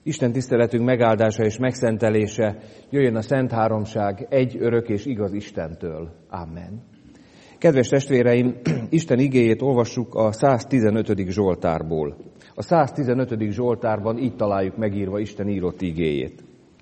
Isten tiszteletünk megáldása és megszentelése jöjjön a Szent Háromság egy örök és igaz Istentől. Amen. Kedves testvéreim, Isten igéjét olvassuk a 115. Zsoltárból. A 115. Zsoltárban így találjuk megírva Isten írott igéjét.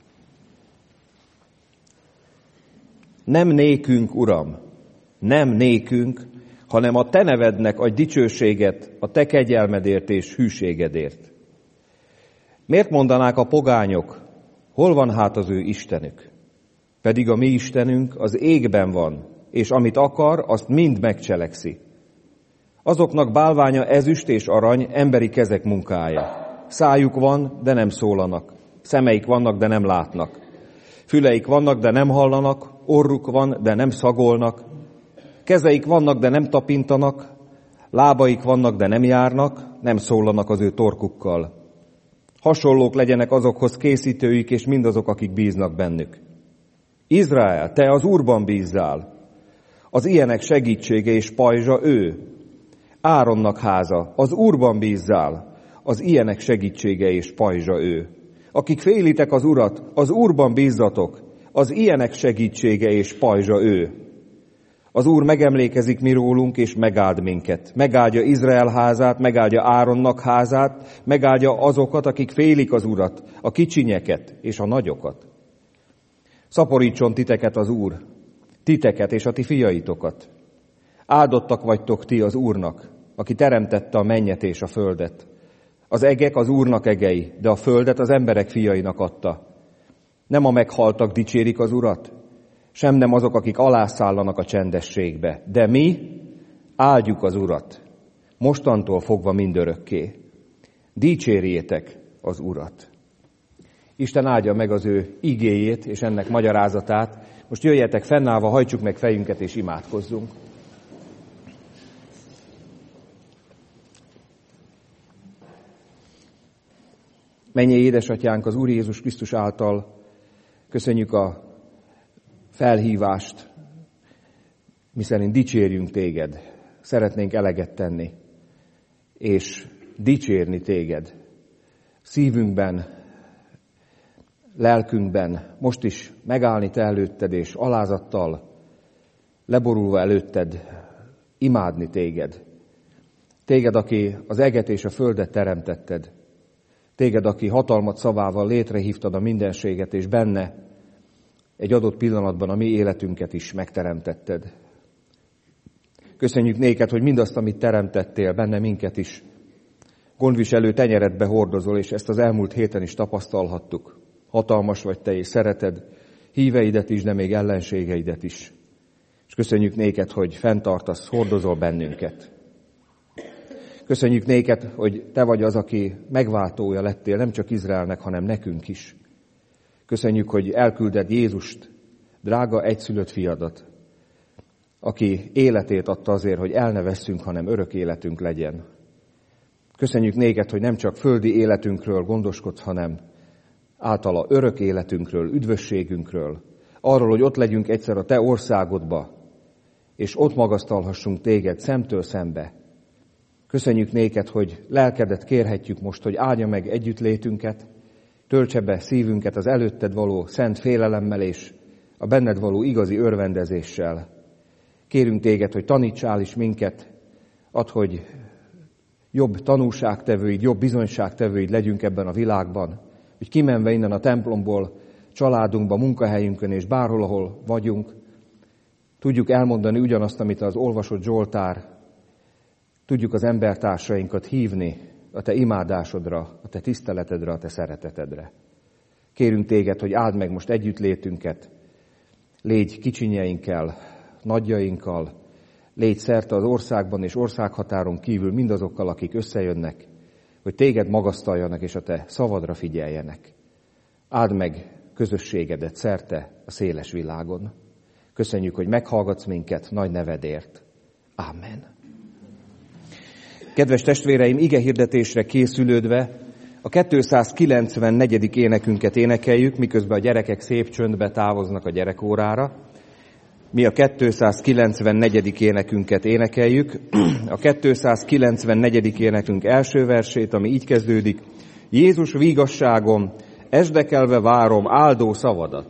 Nem nékünk, Uram, nem nékünk, hanem a Te nevednek adj dicsőséget a Te kegyelmedért és hűségedért. Miért mondanák a pogányok, hol van hát az ő Istenük? Pedig a mi Istenünk az égben van, és amit akar, azt mind megcselekszi. Azoknak bálványa ezüst és arany, emberi kezek munkája. Szájuk van, de nem szólanak. Szemeik vannak, de nem látnak. Füleik vannak, de nem hallanak. Orruk van, de nem szagolnak. Kezeik vannak, de nem tapintanak. Lábaik vannak, de nem járnak. Nem szólanak az ő torkukkal. Hasonlók legyenek azokhoz készítőik, és mindazok, akik bíznak bennük. Izrael, te az Úrban bízzál. Az ilyenek segítsége és pajzsa ő. Áronnak háza, az Úrban bízzál. Az ilyenek segítsége és pajzsa ő. Akik félitek az Urat, az Úrban bízzatok. Az ilyenek segítsége és pajzsa ő. Az Úr megemlékezik mi rólunk, és megáld minket. Megáldja Izrael házát, megáldja Áronnak házát, megáldja azokat, akik félik az Urat, a kicsinyeket és a nagyokat. Szaporítson titeket az Úr, titeket és a ti fiaitokat. Áldottak vagytok ti az Úrnak, aki teremtette a mennyet és a földet. Az egek az Úrnak egei, de a földet az emberek fiainak adta. Nem a meghaltak dicsérik az Urat, sem nem azok, akik alászállanak a csendességbe. De mi áldjuk az Urat, mostantól fogva mindörökké. Dicsérjétek az Urat. Isten áldja meg az ő igéjét és ennek magyarázatát. Most jöjjetek fennállva, hajtsuk meg fejünket és imádkozzunk. Mennyei édesatyánk, az Úr Jézus Krisztus által köszönjük a felhívást, miszerint dicsérjünk téged, szeretnénk eleget tenni, és dicsérni téged. Szívünkben, lelkünkben most is megállni te előtted, és alázattal, leborulva előtted, imádni téged. Téged, aki az eget és a földet teremtetted. Téged, aki hatalmat szavával létrehívtad a mindenséget, és benne egy adott pillanatban a mi életünket is megteremtetted. Köszönjük néked, hogy mindazt, amit teremtettél, benne minket is gondviselő tenyeredbe hordozol, és ezt az elmúlt héten is tapasztalhattuk. Hatalmas vagy te, és szereted híveidet is, de még ellenségeidet is. És köszönjük néked, hogy fenntartasz, hordozol bennünket. Köszönjük néked, hogy te vagy az, aki megváltója lettél nem csak Izraelnek, hanem nekünk is. Köszönjük, hogy elkülded Jézust, drága egyszülött fiadat, aki életét adta azért, hogy el ne vesszünk, hanem örök életünk legyen. Köszönjük néked, hogy nem csak földi életünkről gondoskodsz, hanem általa örök életünkről, üdvösségünkről, arról, hogy ott legyünk egyszer a te országodba, és ott magasztalhassunk téged szemtől szembe. Köszönjük néked, hogy lelkedet kérhetjük most, hogy áldja meg együttlétünket, töltse be szívünket az előtted való szent félelemmel és a benned való igazi örvendezéssel. Kérünk téged, hogy tanítsál is minket, add, hogy jobb tanúságtevőid, jobb bizonyságtevőid legyünk ebben a világban, hogy kimenve innen a templomból, családunkba, munkahelyünkön és bárhol, ahol vagyunk, tudjuk elmondani ugyanazt, amit az olvasott Zsoltár, tudjuk az embertársainkat hívni a te imádásodra, a te tiszteletedre, a te szeretetedre. Kérünk téged, hogy áld meg most együttlétünket, légy kicsinyeinkkel, nagyjainkkal, légy szerte az országban és országhatáron kívül mindazokkal, akik összejönnek, hogy téged magasztaljanak és a te szavadra figyeljenek. Áld meg közösségedet szerte a széles világon. Köszönjük, hogy meghallgatsz minket nagy nevedért. Amen. Kedves testvéreim, igehirdetésre készülődve a 294. énekünket énekeljük, miközben a gyerekek szép csöndbe távoznak a gyerekórára. Mi a 294. énekünket énekeljük. A 294. énekünk első versét, ami így kezdődik: Jézus vígasságom, esdekelve várom áldó szavadat.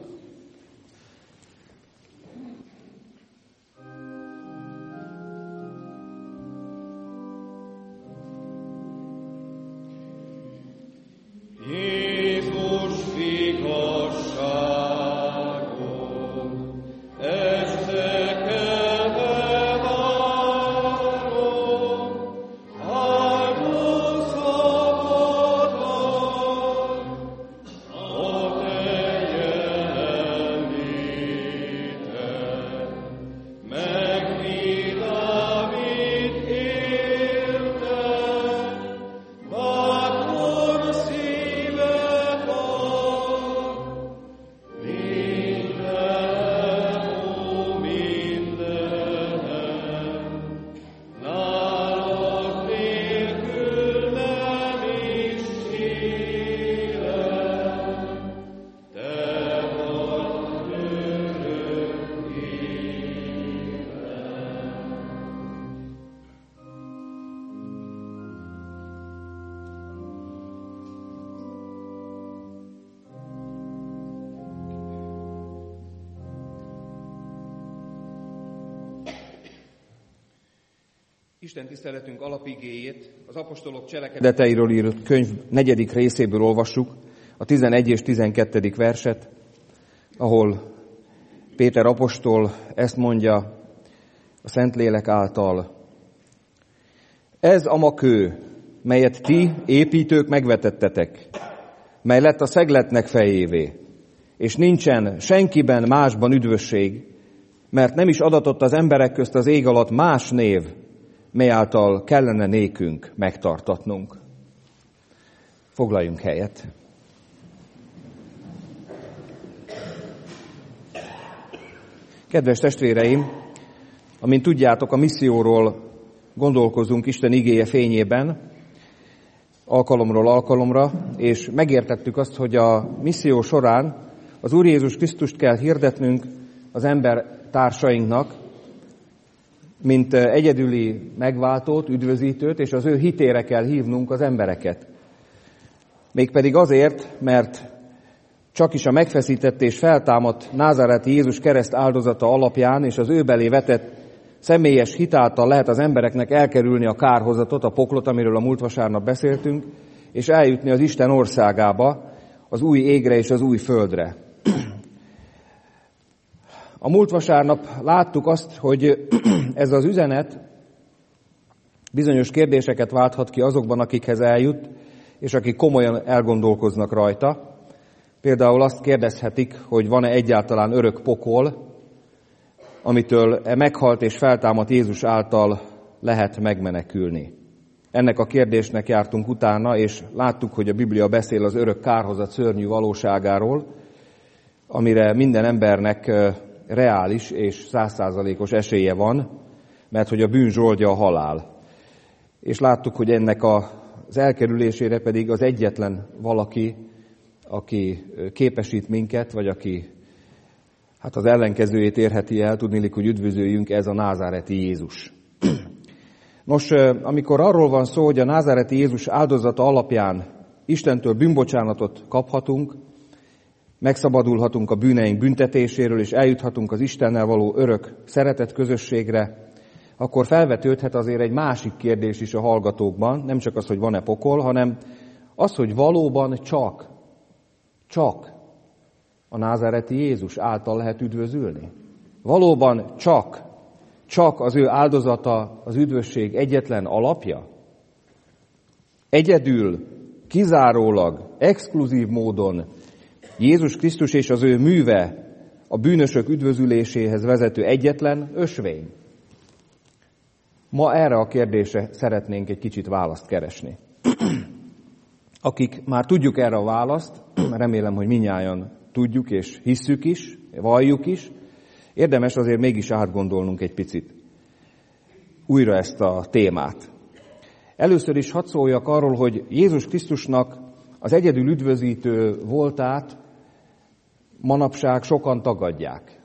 Isten tiszteletünk alapigéjét az apostolok cselekedeteiről írott könyv 4. részéből olvassuk, a 11. és 12. verset, ahol Péter apostol ezt mondja a Szentlélek által. Ez a makő, melyet ti, építők megvetettetek, mely lett a szegletnek fejévé, és nincsen senkiben másban üdvösség, mert nem is adatott az emberek közt az ég alatt más név, mely által kellene nékünk megtartatnunk. Foglaljunk helyet. Kedves testvéreim, amint tudjátok, a misszióról gondolkozunk Isten igéje fényében, alkalomról alkalomra, és megértettük azt, hogy a misszió során az Úr Jézus Krisztust kell hirdetnünk az embertársainknak, mint egyedüli megváltót, üdvözítőt, és az ő hitére kell hívnunk az embereket. Mégpedig azért, mert csak is a megfeszített és feltámadt názáreti Jézus kereszt áldozata alapján és az ő belé vetett személyes hit által lehet az embereknek elkerülni a kárhozatot, a poklot, amiről a múlt vasárnap beszéltünk, és eljutni az Isten országába, az új égre és az új földre. A múlt vasárnap láttuk azt, hogy ez az üzenet bizonyos kérdéseket válthat ki azokban, akikhez eljut, és akik komolyan elgondolkoznak rajta. Például azt kérdezhetik, hogy van-e egyáltalán örök pokol, amitől meghalt és feltámadt Jézus által lehet megmenekülni. Ennek a kérdésnek jártunk utána, és láttuk, hogy a Biblia beszél az örök kárhozat szörnyű valóságáról, amire minden embernek reális és 100%-os esélye van, mert hogy a bűn zsoldja a halál. És láttuk, hogy ennek az elkerülésére pedig az egyetlen valaki, aki képesít minket, vagy aki az ellenkezőjét érheti el, tudniillik, hogy üdvözöljünk, ez a názáreti Jézus. Nos, amikor arról van szó, hogy a názáreti Jézus áldozata alapján Istentől bűnbocsánatot kaphatunk, megszabadulhatunk a bűneink büntetéséről, és eljuthatunk az Istennel való örök szeretet közösségre, akkor felvetődhet azért egy másik kérdés is a hallgatókban, nem csak az, hogy van-e pokol, hanem az, hogy valóban csak a názáreti Jézus által lehet üdvözülni. Valóban csak az ő áldozata az üdvösség egyetlen alapja? Egyedül, kizárólag, exkluzív módon Jézus Krisztus és az ő műve a bűnösök üdvözüléséhez vezető egyetlen ösvény? Ma erre a kérdésre szeretnénk egy kicsit választ keresni. Akik már tudjuk erre a választ, remélem, hogy mindnyájan tudjuk és hisszük is, valljuk is, érdemes azért mégis átgondolnunk egy picit újra ezt a témát. Először is hadd szóljak arról, hogy Jézus Krisztusnak az egyedül üdvözítő voltát manapság sokan tagadják.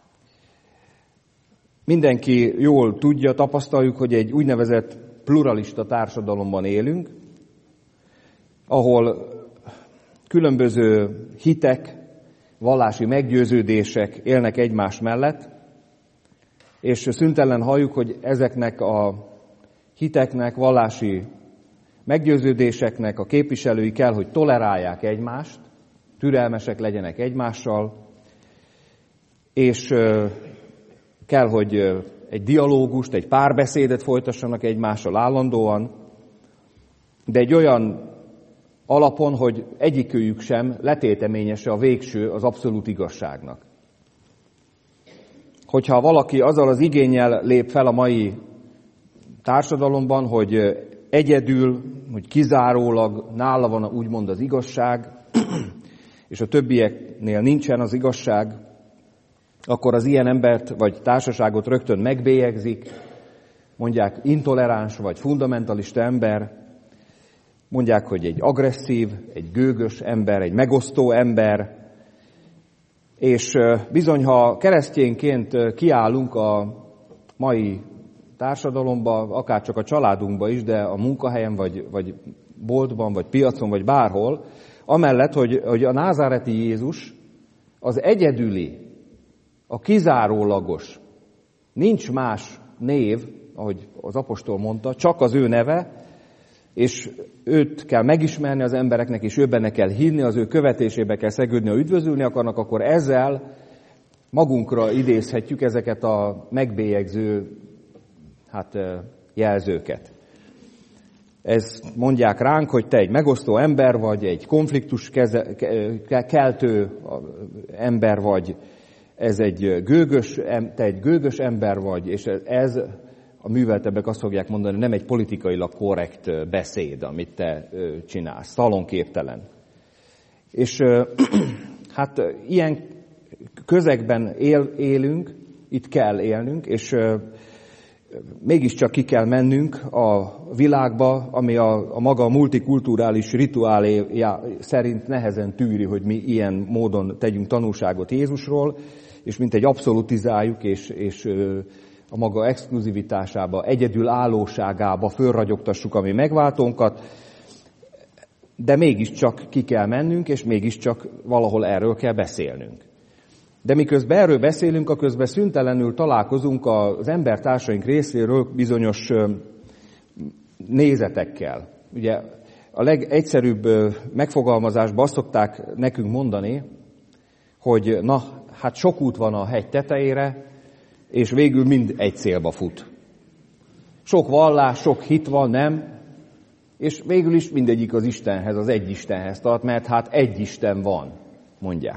Mindenki jól tudja, tapasztaljuk, hogy egy úgynevezett pluralista társadalomban élünk, ahol különböző hitek, vallási meggyőződések élnek egymás mellett, és szüntelen halljuk, hogy ezeknek a hiteknek, vallási meggyőződéseknek a képviselői kell, hogy tolerálják egymást, türelmesek legyenek egymással, és kell, hogy egy dialógust, egy párbeszédet folytassanak egymással állandóan, de egy olyan alapon, hogy egyikőjük sem letéteményese a végső, az abszolút igazságnak. Hogyha valaki azzal az igénnyel lép fel a mai társadalomban, hogy egyedül, hogy kizárólag nála van úgymond az igazság, és a többieknél nincsen az igazság, akkor az ilyen embert vagy társaságot rögtön megbélyegzik, mondják intoleráns vagy fundamentalista ember, mondják, hogy egy agresszív, egy gőgös ember, egy megosztó ember, és bizony, ha keresztényként kiállunk a mai társadalomba, akár csak a családunkba is, de a munkahelyen, vagy boltban, vagy piacon, vagy bárhol, amellett, hogy a názáreti Jézus az egyedüli, a kizárólagos, nincs más név, ahogy az apostol mondta, csak az ő neve, és őt kell megismerni az embereknek, és őbenne kell hinni, az ő követésébe kell szegődni, ha üdvözülni akarnak, akkor ezzel magunkra idézhetjük ezeket a megbélyegző jelzőket. Ezt mondják ránk, hogy te egy megosztó ember vagy, egy konfliktus keltő ember vagy, te egy gőgös ember vagy, és ez a műveltebbek azt fogják mondani, nem egy politikailag korrekt beszéd, amit te csinálsz, szalonképtelen. És hát ilyen közegben élünk, itt kell élnünk, és mégiscsak ki kell mennünk a világba, ami a maga multikulturális rituáléja szerint nehezen tűri, hogy mi ilyen módon tegyünk tanúságot Jézusról, és mint egy abszolutizáljuk, és a maga exkluzivitásába, egyedülállóságába fölragyogtassuk a mi megváltónkat, de mégiscsak ki kell mennünk, és mégiscsak valahol erről kell beszélnünk. De miközben erről beszélünk, aközben szüntelenül találkozunk az embertársaink részéről bizonyos nézetekkel. Ugye a legegyszerűbb megfogalmazásban azt szokták nekünk mondani, hogy hát sok út van a hegy tetejére, és végül mind egy célba fut. Sok vallás, sok hit van, nem? És végül is mindegyik az Istenhez, az egy Istenhez tart, mert hát egy Isten van, mondják.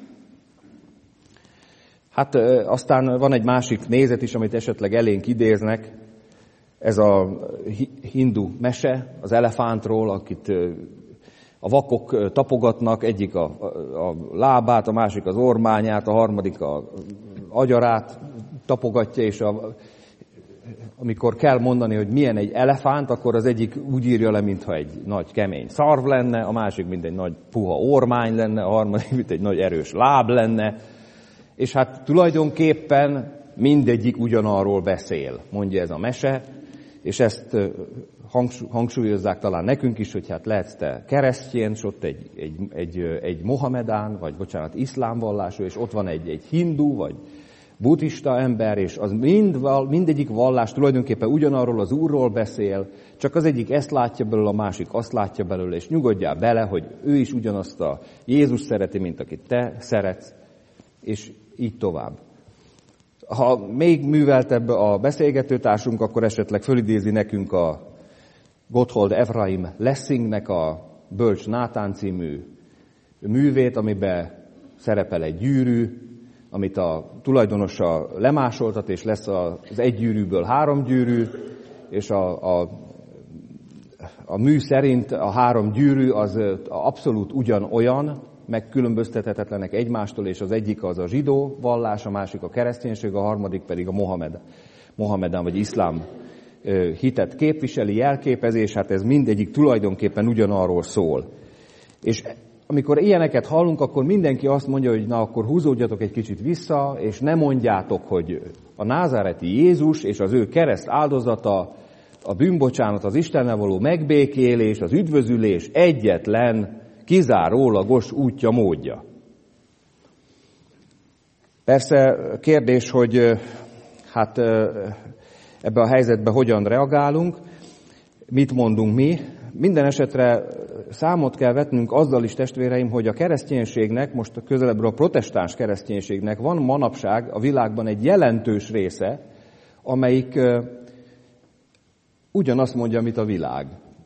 Hát aztán van egy másik nézet is, amit esetleg elénk idéznek, ez a hindu mese az elefántról, akit a vakok tapogatnak, egyik a lábát, a másik az ormányát, a harmadik a agyarát tapogatja, és amikor kell mondani, hogy milyen egy elefánt, akkor az egyik úgy írja le, mintha egy nagy kemény szarv lenne, a másik, mint egy nagy puha ormány lenne, a harmadik, mint egy nagy erős láb lenne, és hát tulajdonképpen mindegyik ugyanarról beszél, mondja ez a mese, és ezt hangsúlyozzák talán nekünk is, hogy hát lehetsz te keresztény, és ott egy mohamedán, vagy iszlám vallású, és ott van egy hindu, vagy buddhista ember, és az mindegyik vallás tulajdonképpen ugyanarról az Úrról beszél, csak az egyik ezt látja belőle, a másik azt látja belőle, és nyugodjál bele, hogy ő is ugyanazt a Jézus szereti, mint akit te szeretsz, és így tovább. Ha még műveltebb a beszélgetőtársunk, akkor esetleg fölidézi nekünk a Gotthold Ephraim Lessingnek a Bölcs Nátán című művét, amiben szerepel egy gyűrű, amit a tulajdonosa lemásoltat, és lesz az egy gyűrűből 3 gyűrű, és a mű szerint a 3 gyűrű az abszolút ugyanolyan, megkülönböztethetetlenek egymástól, és az egyik az a zsidó vallás, a másik a kereszténység, a harmadik pedig a mohamedán vagy iszlám hitet képviseli, jelképezés, hát ez mindegyik tulajdonképpen ugyanarról szól. És amikor ilyeneket hallunk, akkor mindenki azt mondja, hogy na akkor húzódjatok egy kicsit vissza, és ne mondjátok, hogy a názáreti Jézus és az ő kereszt áldozata a bűnbocsánat, az Istennel való megbékélés, az üdvözülés egyetlen, kizárólagos útja, módja. Persze kérdés, hogy ebbe a helyzetbe hogyan reagálunk, mit mondunk mi. Minden esetre számot kell vetnünk azzal is, testvéreim, hogy a kereszténységnek, most közelebbről a protestáns kereszténységnek van manapság a világban egy jelentős része, amelyik ugyanazt mondja, mint a világ.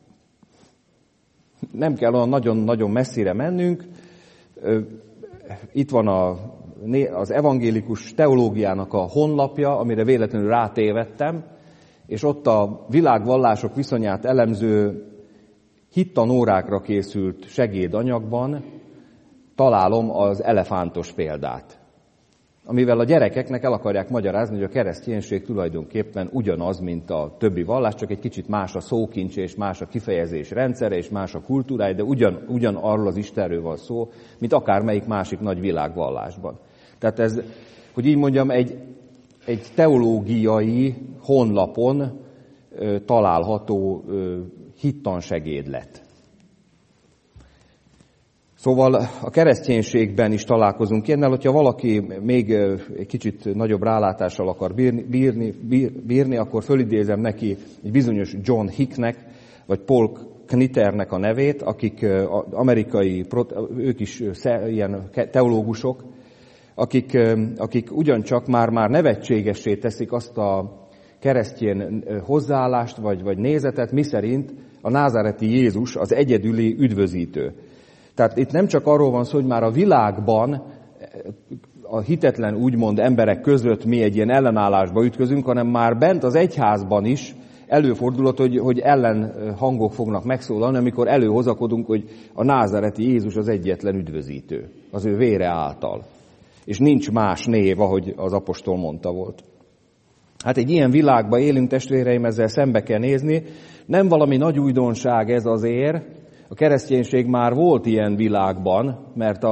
Nem kell olyan nagyon-nagyon messzire mennünk. Itt van az evangélikus teológiának a honlapja, amire véletlenül rátévedtem, és ott a világvallások viszonyát elemző hittanórákra készült segédanyagban találom az elefántos példát, amivel a gyerekeknek el akarják magyarázni, hogy a kereszténység tulajdonképpen ugyanaz, mint a többi vallás, csak egy kicsit más a szókincs, és más a kifejezés rendszere, és más a kultúrája, de ugyanarról az Istenről van szó, mint akármelyik másik nagy világvallásban. Tehát ez, hogy így mondjam, egy teológiai honlapon található hittansegédlet. Szóval a kereszténységben is találkozunk ilyennel, hogyha valaki még egy kicsit nagyobb rálátással akar bírni, akkor fölidézem neki egy bizonyos John Hicknek, vagy Paul Knitternek a nevét, akik amerikai, ők is ilyen teológusok, akik ugyancsak már nevetségessé teszik azt a keresztény hozzáállást, vagy nézetet, miszerint a názáreti Jézus az egyedüli üdvözítő. Tehát itt nem csak arról van szó, hogy már a világban a hitetlen úgymond emberek között mi egy ilyen ellenállásba ütközünk, hanem már bent az egyházban is előfordulhat, hogy ellenhangok fognak megszólalni, amikor előhozakodunk, hogy a názáreti Jézus az egyetlen üdvözítő, az ő vére által. És nincs más név, ahogy az apostol mondta volt. Hát egy ilyen világban élünk, testvéreim, ezzel szembe kell nézni. Nem valami nagy újdonság ez azért. A kereszténység már volt ilyen világban, mert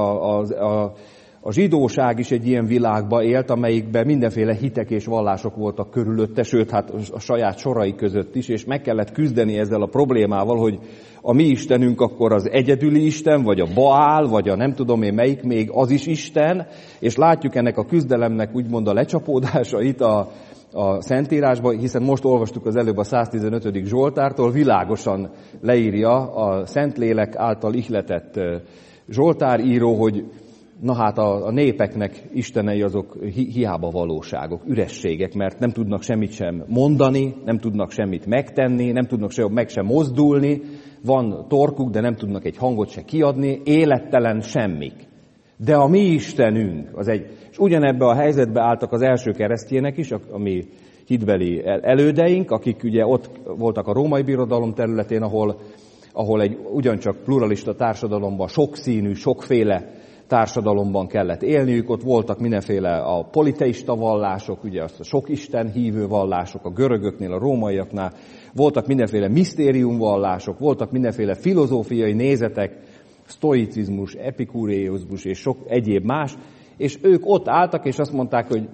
a zsidóság is egy ilyen világban élt, amelyikben mindenféle hitek és vallások voltak körülötte, sőt, hát a saját sorai között is, és meg kellett küzdeni ezzel a problémával, hogy a mi Istenünk akkor az egyedüli Isten, vagy a Baál, vagy a nem tudom én melyik, még az is Isten, és látjuk ennek a küzdelemnek úgymond a lecsapódásait a Szentírásban, hiszen most olvastuk az előbb a 115. Zsoltártól, világosan leírja a Szentlélek által ihletett zsoltáríró, hogy na hát a népeknek istenei azok hiába valóságok, ürességek, mert nem tudnak semmit sem mondani, nem tudnak semmit megtenni, nem tudnak meg sem mozdulni, van torkuk, de nem tudnak egy hangot se kiadni, élettelen semmik. De a mi Istenünk, és ugyanebbe a helyzetbe álltak az első keresztjének is, a mi hitbeli elődeink, akik ugye ott voltak a római birodalom területén, ahol egy ugyancsak pluralista társadalomban, sokszínű, sokféle társadalomban kellett élniük, ott voltak mindenféle a politeista vallások, ugye azt a sok Isten hívő vallások, a görögöknél, a rómaiaknál, voltak mindenféle misztériumvallások, voltak mindenféle filozófiai nézetek, sztoicizmus, epikureizmus és sok egyéb más, és ők ott álltak, és azt mondták, hogy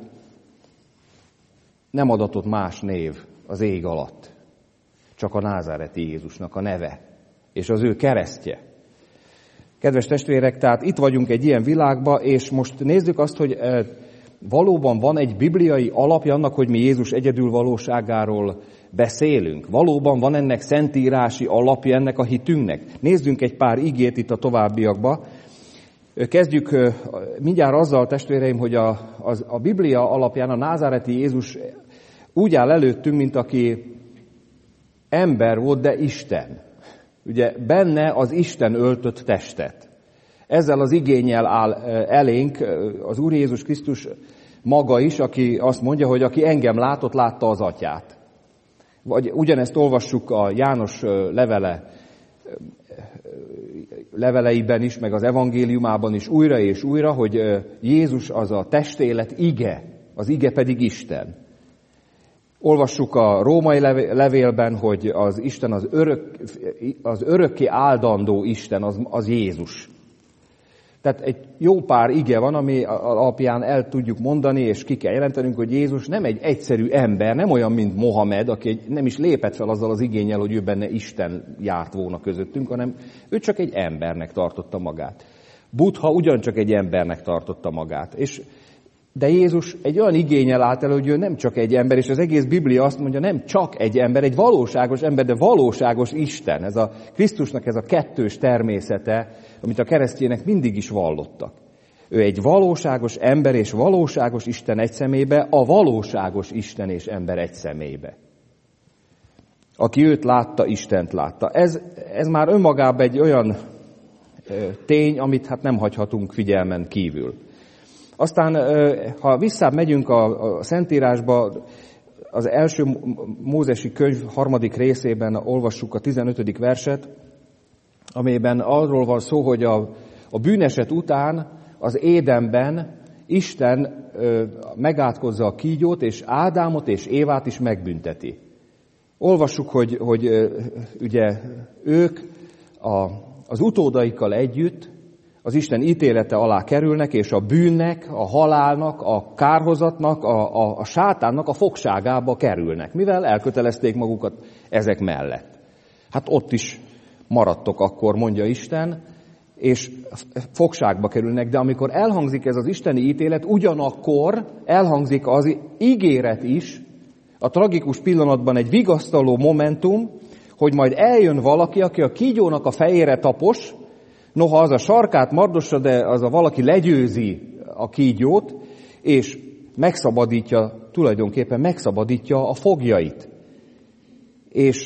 nem adatott más név az ég alatt, csak a názáreti Jézusnak a neve, és az ő keresztje. Kedves testvérek, tehát itt vagyunk egy ilyen világban, és most nézzük azt, hogy valóban van egy bibliai alapja annak, hogy mi Jézus egyedül valóságáról beszélünk. Valóban van ennek szentírási alapja ennek a hitünknek. Nézzünk egy pár igét itt a továbbiakba. Kezdjük mindjárt azzal, testvéreim, hogy a Biblia alapján a názáreti Jézus úgy áll előttünk, mint aki ember volt, de Isten. Ugye benne az Isten öltött testet. Ezzel az igénnyel áll elénk az Úr Jézus Krisztus maga is, aki azt mondja, hogy aki engem látott, látta az Atyát. Vagy ugyanezt olvassuk a János leveleiben is, meg az evangéliumában is újra és újra, hogy Jézus az a testélet ige, az ige pedig Isten. Olvassuk a római levélben, hogy az Isten az örökké áldandó Isten, az Jézus. Tehát egy jó pár ige van, ami alapján el tudjuk mondani, és ki kell jelentenünk, hogy Jézus nem egy egyszerű ember, nem olyan, mint Mohamed, aki nem is lépett fel azzal az igénnyel, hogy ő benne Isten járt volna közöttünk, hanem ő csak egy embernek tartotta magát. Buddha ugyancsak egy embernek tartotta magát. De Jézus egy olyan igénnyel állt elő, hogy ő nem csak egy ember, és az egész Biblia azt mondja, nem csak egy ember, egy valóságos ember, de valóságos Isten. Ez a Krisztusnak ez a kettős természete, amit a keresztjének mindig is vallottak. Ő egy valóságos ember és valóságos Isten egy személybe, a valóságos Isten és ember egy személybe. Aki őt látta, Istent látta. Ez már önmagában egy olyan tény, amit hát nem hagyhatunk figyelmen kívül. Aztán, ha visszább megyünk a Szentírásba, az első Mózesi könyv 3. részében olvassuk a 15. verset, amelyben arról van szó, hogy a bűneset után az Édenben Isten megátkozza a kígyót, és Ádámot és Évát is megbünteti. Olvassuk, hogy ugye ők az utódaikkal együtt az Isten ítélete alá kerülnek, és a bűnnek, a halálnak, a kárhozatnak, a sátánnak a fogságába kerülnek, mivel elkötelezték magukat ezek mellett. Hát ott is maradtok akkor, mondja Isten, és fogságba kerülnek, de amikor elhangzik ez az isteni ítélet, ugyanakkor elhangzik az ígéret is, a tragikus pillanatban egy vigasztaló momentum, hogy majd eljön valaki, aki a kígyónak a fejére tapos, noha az a sarkát mardossa, de az a valaki legyőzi a kígyót, és tulajdonképpen megszabadítja a foglyait. És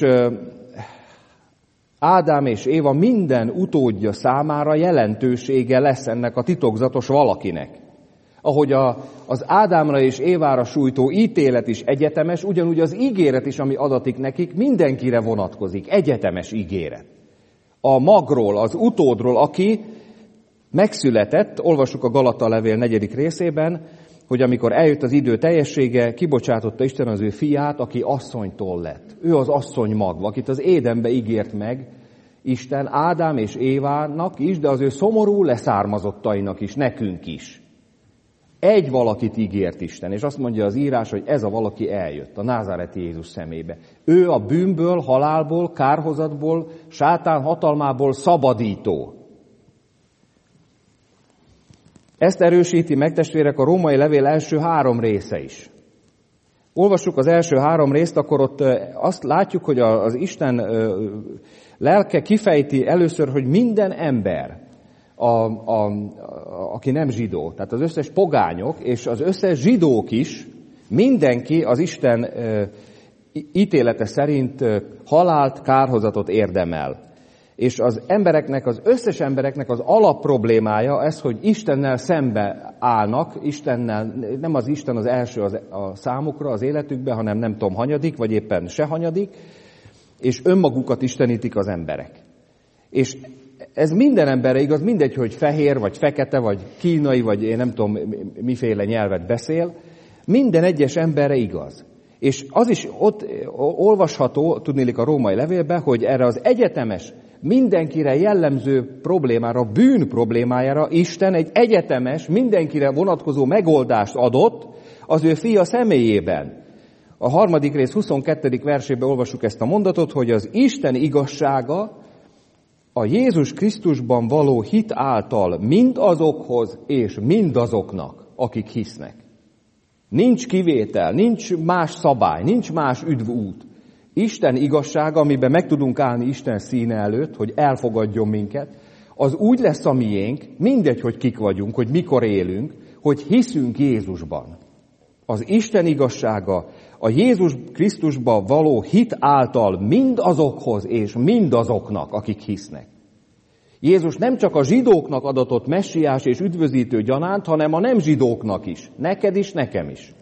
Ádám és Éva minden utódja számára jelentősége lesz ennek a titokzatos valakinek. Ahogy az Ádámra és Évára sújtó ítélet is egyetemes, ugyanúgy az ígéret is, ami adatik nekik, mindenkire vonatkozik. Egyetemes ígéret. A magról, az utódról, aki megszületett, olvassuk a Galata levél 4. részében, hogy amikor eljött az idő teljessége, kibocsátotta Isten az ő fiát, aki asszonytól lett. Ő az asszony magva, akit az Édenbe ígért meg Isten Ádám és Évának is, de az ő szomorú leszármazottainak is, nekünk is. Egy valakit ígért Isten, és azt mondja az írás, hogy ez a valaki eljött, a názáreti Jézus szemébe. Ő a bűnből, halálból, kárhozatból, sátán hatalmából szabadító. Ezt erősíti meg, testvérek, a római levél első 3 része is. Olvassuk az első 3 részt, akkor ott azt látjuk, hogy az Isten lelke kifejti először, hogy minden ember, aki nem zsidó, tehát az összes pogányok és az összes zsidók is, mindenki az Isten ítélete szerint halált, kárhozatot érdemel. És az összes embereknek az alapproblémája ez, hogy Istennel szembe állnak, nem az Isten az első a számukra, az életükben, hanem nem tudom, hanyadik, vagy éppen se hanyadik, és önmagukat istenítik az emberek. És ez minden emberre igaz, mindegy, hogy fehér, vagy fekete, vagy kínai, vagy én nem tudom, miféle nyelvet beszél, minden egyes emberre igaz. És az is ott olvasható, tudnélik a római levélben, hogy erre az egyetemes, mindenkire jellemző problémára, bűn problémájára Isten egy egyetemes, mindenkire vonatkozó megoldást adott az ő fia személyében. A 3. rész 22. versében olvassuk ezt a mondatot, hogy az Isten igazsága a Jézus Krisztusban való hit által mindazokhoz és mindazoknak, akik hisznek. Nincs kivétel, nincs más szabály, nincs más üdvút. Isten igazsága, amiben meg tudunk állni Isten színe előtt, hogy elfogadjon minket, az úgy lesz a miénk, mindegy, hogy kik vagyunk, hogy mikor élünk, hogy hiszünk Jézusban. Az Isten igazsága a Jézus Krisztusban való hit által mindazokhoz és mindazoknak, akik hisznek. Jézus nem csak a zsidóknak adatott messiás és üdvözítő gyanánt, hanem a nem zsidóknak is. Neked is, nekem is.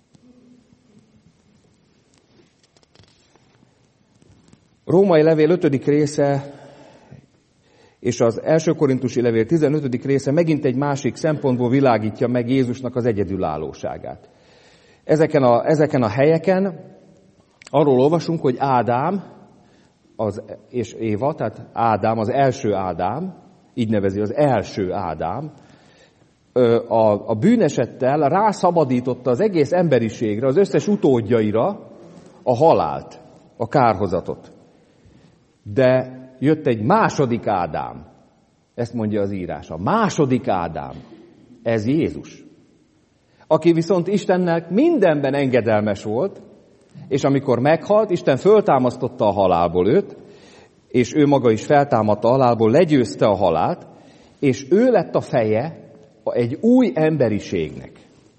Római levél 5. része és az 1. Korintusi levél 15. része megint egy másik szempontból világítja meg Jézusnak az egyedülállóságát. Ezeken a helyeken arról olvasunk, hogy Ádám és Éva, tehát Ádám, az első Ádám, így nevezi az első Ádám, a bűnesettel rászabadította az egész emberiségre, az összes utódjaira a halált, a kárhozatot. De jött egy második Ádám, ezt mondja az írás, a második Ádám, ez Jézus, aki viszont Istennek mindenben engedelmes volt, és amikor meghalt, Isten föltámasztotta a halálból őt, és ő maga is feltámadta a halálból, legyőzte a halált, és ő lett a feje egy új emberiségnek.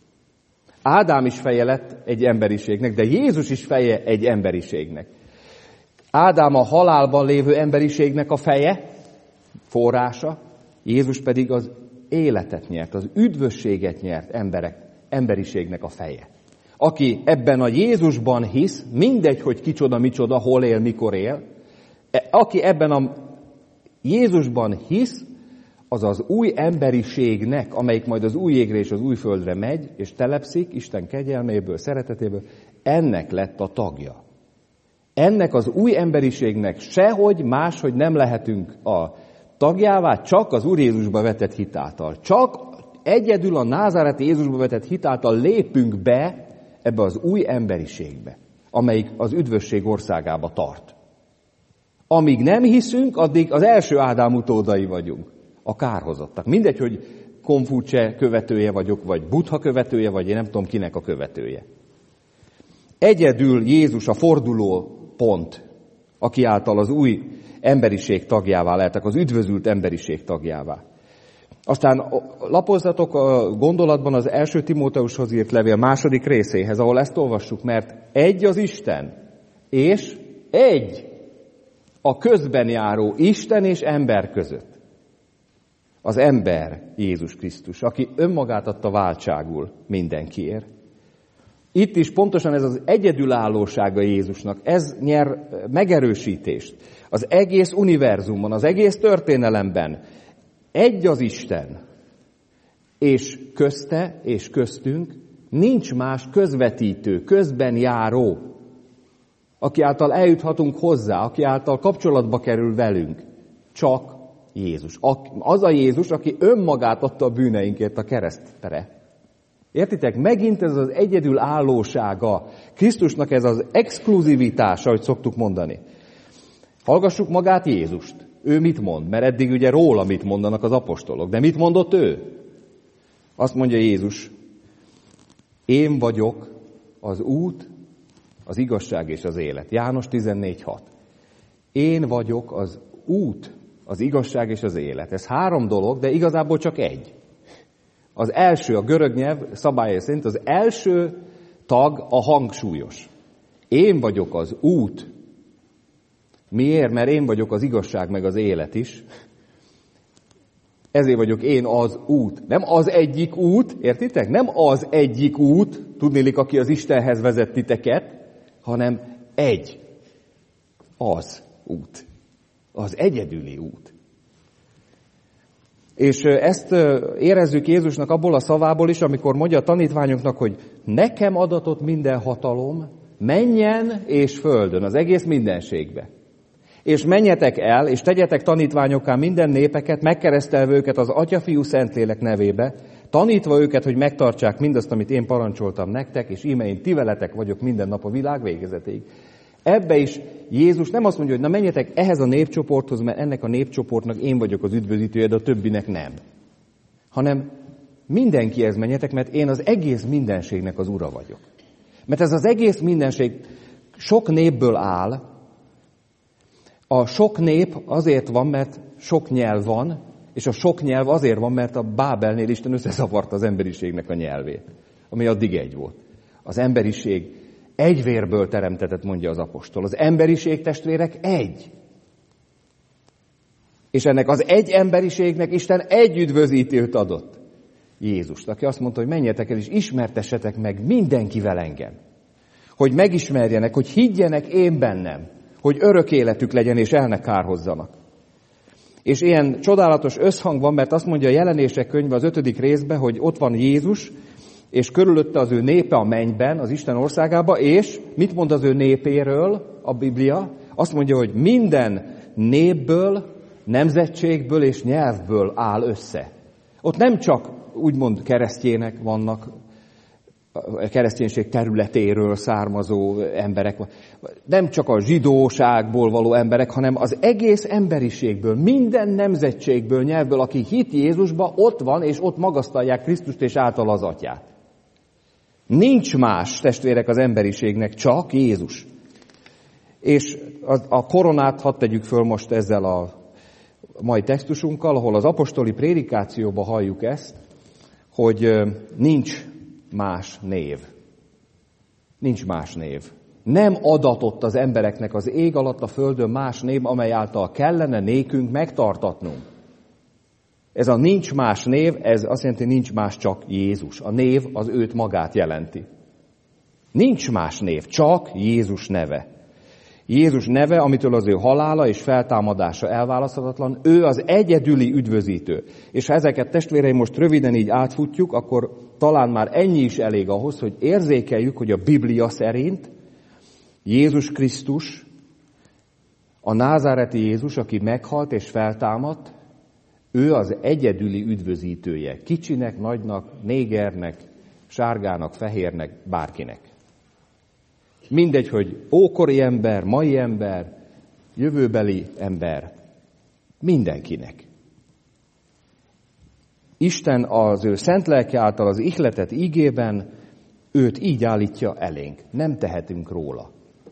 Ádám is feje lett egy emberiségnek, de Jézus is feje egy emberiségnek. Ádám a halálban lévő emberiségnek a feje, forrása, Jézus pedig az életet nyert, az üdvösséget nyert emberiségnek a feje. Aki ebben a Jézusban hisz, mindegy, hogy kicsoda, micsoda, hol él, mikor él, aki ebben a Jézusban hisz, az az új emberiségnek, amelyik majd az új égre és az új földre megy, és telepszik, Isten kegyelméből, szeretetéből, ennek lett a tagja. Ennek az új emberiségnek sehogy máshogy nem lehetünk a tagjává, csak az Úr Jézusba vetett hitáltal. Csak egyedül a názáreti Jézusba vetett hitáltal lépünk be ebbe az új emberiségbe, amelyik az üdvösség országába tart. Amíg nem hiszünk, addig az első Ádám utódai vagyunk, a kárhozottak. Mindegy, hogy Konfúcse követője vagyok, vagy Buddha követője, vagy én nem tudom kinek a követője. Egyedül Jézus a forduló pont, aki által az új emberiség tagjává lehetek, az üdvözült emberiség tagjává. Aztán lapozzatok a gondolatban az első Timóteushoz írt levél második részéhez, ahol ezt olvassuk, mert egy az Isten, és egy a közben járó Isten és ember között. Az ember Jézus Krisztus, aki önmagát adta váltságul mindenkiért. Itt is pontosan ez az egyedülállósága Jézusnak, ez nyer megerősítést. Az egész univerzumban, az egész történelemben egy az Isten, és közte és köztünk nincs más közvetítő, közben járó, aki által eljuthatunk hozzá, aki által kapcsolatba kerül velünk, csak Jézus. Az a Jézus, aki önmagát adta a bűneinkért a keresztre. Értitek? Megint ez az egyedülállósága, Krisztusnak ez az exkluzivitása, ahogy szoktuk mondani. Hallgassuk magát Jézust. Ő mit mond? Mert eddig ugye róla mit mondanak az apostolok. De mit mondott ő? Azt mondja Jézus, én vagyok az út, az igazság és az élet. János 14.6. Én vagyok az út, az igazság és az élet. Ez 3 dolog, de igazából csak egy. Az első, a görög nyelv szabálya szerint az első tag a hangsúlyos. Én vagyok az út. Miért? Mert én vagyok az igazság meg az élet is. Ezért vagyok én az út. Nem az egyik út, értitek? Nem az egyik út, tudnélik, aki az Istenhez vezet titeket, hanem egy. Az út. Az egyedüli út. És ezt érezzük Jézusnak abból a szavából is, amikor mondja a tanítványoknak, hogy nekem adatott minden hatalom, menjen és földön, az egész mindenségbe. És menjetek el, és tegyetek tanítványokká minden népeket, megkeresztelve őket az Atya, Fiú, Szentlélek nevébe, tanítva őket, hogy megtartsák mindazt, amit én parancsoltam nektek, és íme én ti veletek vagyok minden nap a világ végezetéig. Ebbe is Jézus nem azt mondja, hogy na menjetek ehhez a népcsoporthoz, mert ennek a népcsoportnak én vagyok az üdvözítője, de a többinek nem. Hanem mindenkihez menjetek, mert én az egész mindenségnek az ura vagyok. Mert ez az egész mindenség sok népből áll. A sok nép azért van, mert sok nyelv van, és a sok nyelv azért van, mert a Bábelnél Isten összezavarta az emberiségnek a nyelvét, ami addig egy volt. Az emberiség egy vérből teremtetett, mondja az apostol. Az emberiség, testvérek, egy. És ennek az egy emberiségnek Isten egy üdvözítőt adott. Jézust, aki azt mondta, hogy menjetek el és ismertessetek meg mindenkivel engem. Hogy megismerjenek, hogy higgyenek én bennem, hogy örök életük legyen és el ne kárhozzanak. És ilyen csodálatos összhang van, mert azt mondja a Jelenések könyve az 5. részben, hogy ott van Jézus, és körülötte az ő népe a mennyben, az Isten országába, és mit mond az ő népéről a Biblia? Azt mondja, hogy minden népből, nemzetségből és nyelvből áll össze. Ott nem csak úgymond keresztjének vannak, a kereszténység területéről származó emberek, nem csak a zsidóságból való emberek, hanem az egész emberiségből, minden nemzetségből, nyelvből, aki hit Jézusba, ott van, és ott magasztalják Krisztust és által az Atyát. Nincs más, testvérek, az emberiségnek, csak Jézus. És a koronát hadd tegyük föl most ezzel a mai textusunkkal, ahol az apostoli prédikációban halljuk ezt, hogy nincs más név. Nincs más név. Nem adatott az embereknek az ég alatt a földön más név, amely által kellene nékünk megtartatnunk. Ez a nincs más név, ez azt jelenti, nincs más, csak Jézus. A név az őt magát jelenti. Nincs más név, csak Jézus neve. Jézus neve, amitől az ő halála és feltámadása elválaszthatatlan, ő az egyedüli üdvözítő. És ha ezeket, testvéreim, most röviden így átfutjuk, akkor talán már ennyi is elég ahhoz, hogy érzékeljük, hogy a Biblia szerint Jézus Krisztus, a názáreti Jézus, aki meghalt és feltámadt, ő az egyedüli üdvözítője. Kicsinek, nagynak, négernek, sárgának, fehérnek, bárkinek. Mindegy, hogy ókori ember, mai ember, jövőbeli ember, mindenkinek. Isten az ő szent lelke által az ihletett ígében őt így állítja elénk. Nem tehetünk róla.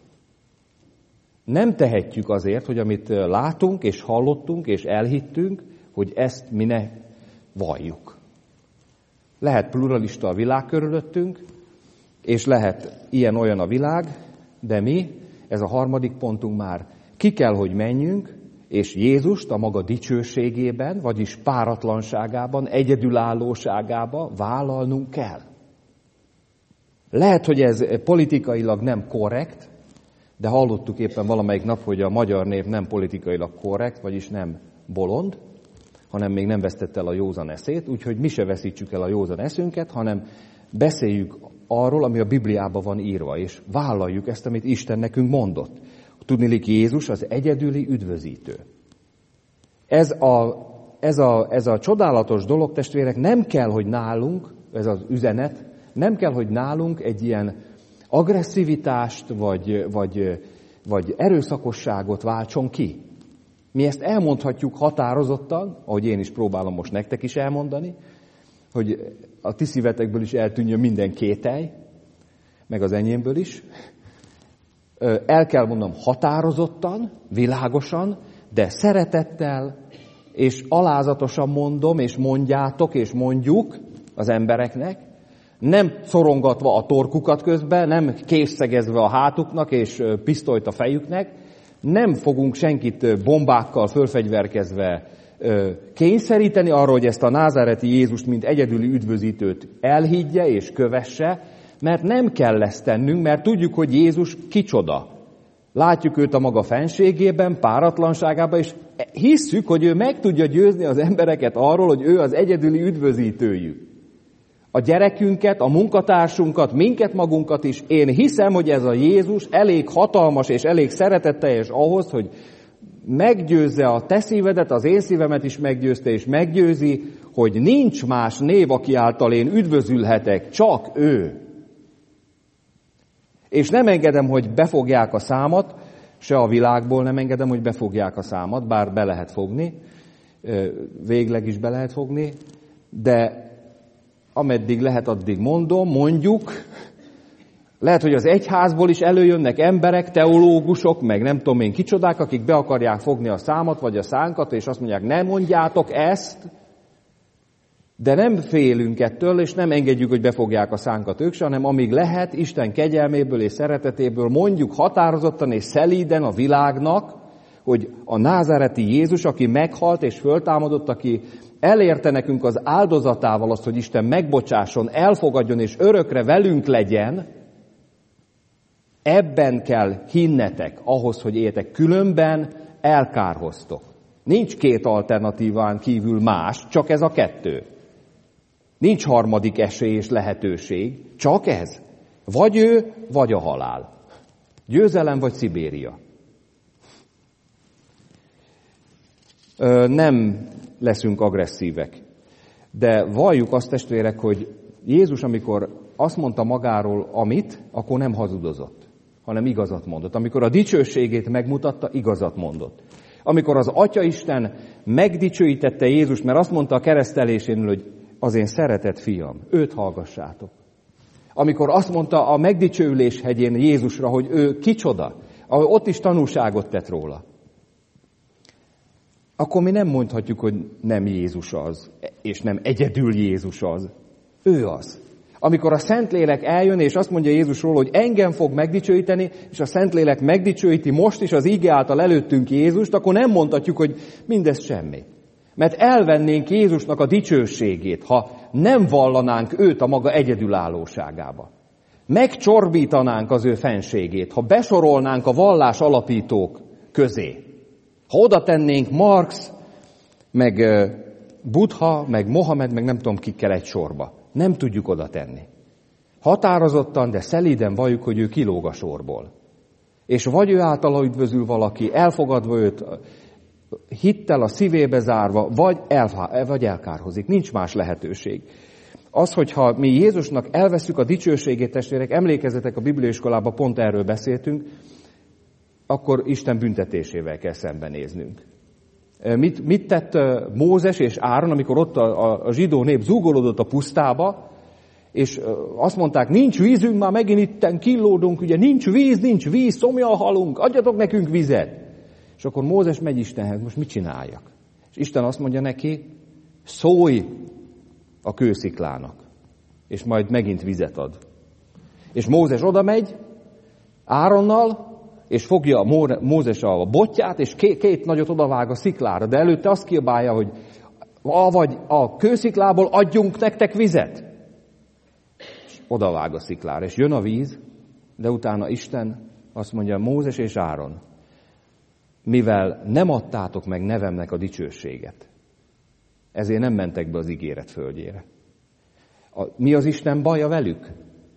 Nem tehetjük azért, hogy amit látunk és hallottunk és elhittünk, hogy ezt mi ne valljuk. Lehet pluralista a világ körülöttünk, és lehet ilyen-olyan a világ, de mi, ez a harmadik pontunk már, ki kell, hogy menjünk, és Jézust a maga dicsőségében, vagyis páratlanságában, egyedülállóságában vállalnunk kell. Lehet, hogy ez politikailag nem korrekt, de hallottuk éppen valamelyik nap, hogy a magyar név nem politikailag korrekt, vagyis nem bolond, hanem még nem vesztette el a józan eszét, úgyhogy mi se veszítsük el a józan eszünket, hanem beszéljük arról, ami a Bibliában van írva, és vállaljuk ezt, amit Isten nekünk mondott. Tudniillik, Jézus az egyedüli üdvözítő. Ez a csodálatos dolog, testvérek, nem kell, hogy nálunk, ez az üzenet, nem kell, hogy nálunk egy ilyen agresszivitást, vagy erőszakosságot váltson ki. Mi ezt elmondhatjuk határozottan, ahogy én is próbálom most nektek is elmondani, hogy a ti szívetekből is eltűnjön minden kételj, meg az enyémből is. El kell mondanom határozottan, világosan, de szeretettel és alázatosan mondom, és mondjátok, és mondjuk az embereknek, nem szorongatva a torkukat közben, nem készszegezve a hátuknak és pisztolyt a fejüknek, nem fogunk senkit bombákkal fölfegyverkezve kényszeríteni arra, hogy ezt a názáreti Jézust, mint egyedüli üdvözítőt elhiggye és kövesse, mert nem kell ezt tennünk, mert tudjuk, hogy Jézus kicsoda. Látjuk őt a maga fenségében, páratlanságában, és hisszük, hogy ő meg tudja győzni az embereket arról, hogy ő az egyedüli üdvözítőjük. A gyerekünket, a munkatársunkat, minket magunkat is. Én hiszem, hogy ez a Jézus elég hatalmas és elég szeretetteljes ahhoz, hogy meggyőzze a te szívedet, az én szívemet is meggyőzte, és meggyőzi, hogy nincs más név, aki által én üdvözülhetek, csak ő. És nem engedem, hogy befogják a számat, se a világból nem engedem, hogy befogják a számat, bár be lehet fogni, végleg is be lehet fogni, de ameddig lehet, addig mondjuk. Lehet, hogy az egyházból is előjönnek emberek, teológusok, meg nem tudom én kicsodák, akik be akarják fogni a számat, vagy a szánkat, és azt mondják, nem mondjátok ezt, de nem félünk ettől, és nem engedjük, hogy befogják a szánkat ők se, hanem amíg lehet, Isten kegyelméből és szeretetéből mondjuk határozottan és szelíden a világnak, hogy a názáreti Jézus, aki meghalt és föltámadott, aki elérte nekünk az áldozatával azt, hogy Isten megbocsásson, elfogadjon és örökre velünk legyen, ebben kell hinnetek ahhoz, hogy éljetek, különben elkárhoztok. Nincs két alternatíván kívül más, csak ez a kettő. Nincs harmadik esély és lehetőség, csak ez. Vagy ő, vagy a halál. Győzelem vagy Szibéria. nem leszünk agresszívek. De valljuk azt, testvérek, hogy Jézus, amikor azt mondta magáról amit, akkor nem hazudozott, hanem igazat mondott. Amikor a dicsőségét megmutatta, igazat mondott. Amikor az Atyaisten megdicsőítette Jézust, mert azt mondta a keresztelésénél, hogy az én szeretett fiam, őt hallgassátok. Amikor azt mondta a megdicsőülés hegyén Jézusra, hogy ő kicsoda, ott is tanúságot tett róla, akkor mi nem mondhatjuk, hogy nem Jézus az, és nem egyedül Jézus az. Ő az. Amikor a Szentlélek eljön, és azt mondja Jézusról, hogy engem fog megdicsőíteni, és a Szentlélek megdicsőíti most is az íge által előttünk Jézust, akkor nem mondhatjuk, hogy mindez semmi. Mert elvennénk Jézusnak a dicsőségét, ha nem vallanánk őt a maga egyedülállóságába. Megcsorbítanánk az ő fenségét, ha besorolnánk a vallás alapítók közé. Ha oda tennénk Marx, meg Buddha, meg Mohamed, meg nem tudom kikkel egy sorba. Nem tudjuk oda tenni. Határozottan, de szelíden valljuk, hogy ő kilóg a sorból. És vagy ő általa üdvözül valaki, elfogadva őt, hittel a szívébe zárva, vagy elkárhozik. Nincs más lehetőség. Az, hogyha mi Jézusnak elveszük a dicsőségét, testvérek, emlékezzetek, a bibliaiskolában pont erről beszéltünk, akkor Isten büntetésével kell szembenéznünk. Mit tett Mózes és Áron, amikor ott a zsidó nép zúgolódott a pusztába, és azt mondták, nincs vízünk, már megint itten killódunk, ugye nincs víz, szomjan halunk, adjatok nekünk vizet. És akkor Mózes megy Istenhez, most mit csináljak? És Isten azt mondja neki, szólj a kősziklának, és majd megint vizet ad. És Mózes oda megy Áronnal, és fogja Mózes a botját, és két nagyot odavág a sziklára, de előtte azt kiabálja, hogy vagy a kősziklából adjunk nektek vizet. És odavág a sziklára, és jön a víz, de utána Isten azt mondja, Mózes és Áron, mivel nem adtátok meg nevemnek a dicsőséget, ezért nem mentek be az ígéret földjére. Mi az Isten baja velük?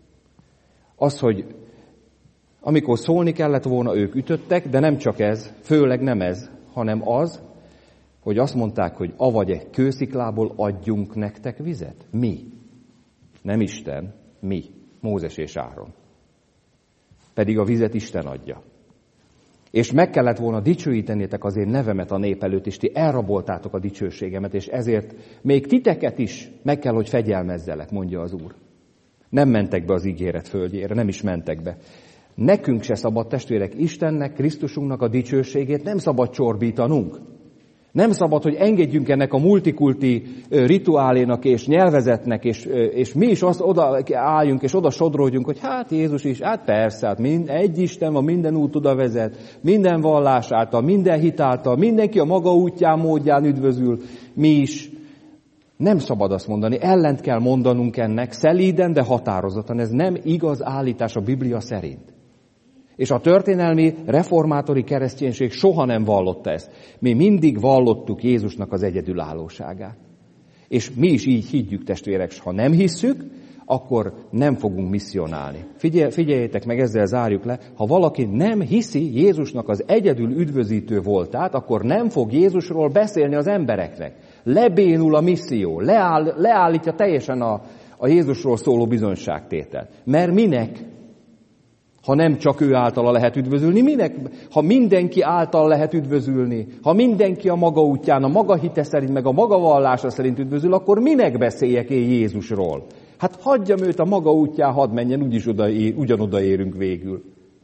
Az, hogy amikor szólni kellett volna, ők ütöttek, de nem csak ez, főleg nem ez, hanem az, hogy azt mondták, hogy avagy egy kősziklából adjunk nektek vizet. Mi? Nem Isten, mi. Mózes és Áron. Pedig a vizet Isten adja. És meg kellett volna dicsőítenétek az én nevemet a nép előtt, és ti elraboltátok a dicsőségemet, és ezért még titeket is meg kell, hogy fegyelmezzelek, mondja az Úr. Nem mentek be az ígéret földjére, nem is mentek be. Nekünk se szabad, testvérek, Istennek, Krisztusunknak a dicsőségét nem szabad csorbítanunk. Nem szabad, hogy engedjünk ennek a multikulti rituálénak és nyelvezetnek, és mi is oda álljunk és oda sodródjunk, hogy hát Jézus is, hát persze, hát egy Isten van, minden út oda vezet, minden vallás által, minden hit által, mindenki a maga útján, módján üdvözül, mi is. Nem szabad azt mondani, ellent kell mondanunk ennek, szelíden, de határozottan. Ez nem igaz állítás a Biblia szerint. És a történelmi reformátori kereszténység soha nem vallotta ezt. Mi mindig vallottuk Jézusnak az egyedülállóságát. És mi is így higgyük, testvérek, ha nem hisszük, akkor nem fogunk misszionálni. Figyeljétek meg, ezzel zárjuk le, ha valaki nem hiszi Jézusnak az egyedül üdvözítő voltát, akkor nem fog Jézusról beszélni az embereknek. Lebénul a misszió, leállítja teljesen a Jézusról szóló bizonyságtételt. Mert minek? Ha nem csak ő általa lehet üdvözülni, minek? Ha mindenki által lehet üdvözülni, ha mindenki a maga útján, a maga hite szerint, meg a maga vallása szerint üdvözül, akkor minek beszéljek én Jézusról? Hát hagyjam őt a maga útján, hadd menjen, úgyis ugyanoda érünk végül.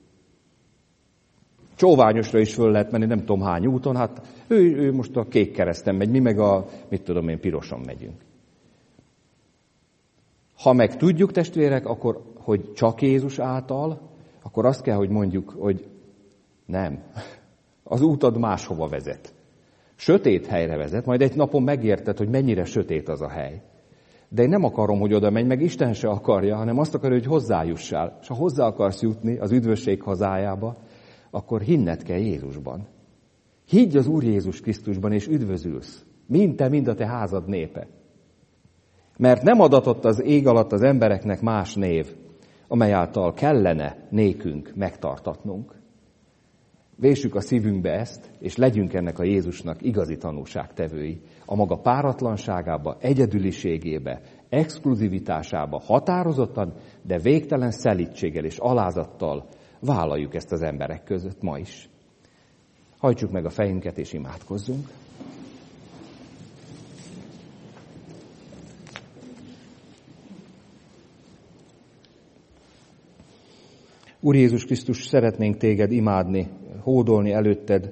Csóványosra is föl lehet menni, nem tudom hány úton, hát ő most a kék kereszten megy, mi meg a, piroson megyünk. Ha meg tudjuk, testvérek, akkor, hogy csak Jézus által, akkor azt kell, hogy mondjuk, hogy nem. Az útad máshova vezet. Sötét helyre vezet, majd egy napon megérted, hogy mennyire sötét az a hely. De én nem akarom, hogy oda menj, meg Isten se akarja, hanem azt akarja, hogy hozzájussál. És ha hozzá akarsz jutni az üdvösség hazájába, akkor hinned kell Jézusban. Higgy az Úr Jézus Krisztusban, és üdvözülsz. Mind te, mind a te házad népe. Mert nem adatott az ég alatt az embereknek más név, amely által kellene nékünk megtartatnunk. Vésük a szívünkbe ezt, és legyünk ennek a Jézusnak igazi tanúságtevői. A maga páratlanságába, egyedüliségébe, exkluzivitásába határozottan, de végtelen szelídséggel és alázattal vállaljuk ezt az emberek között ma is. Hajtsuk meg a fejünket és imádkozzunk. Úr Jézus Krisztus, szeretnénk téged imádni, hódolni előtted,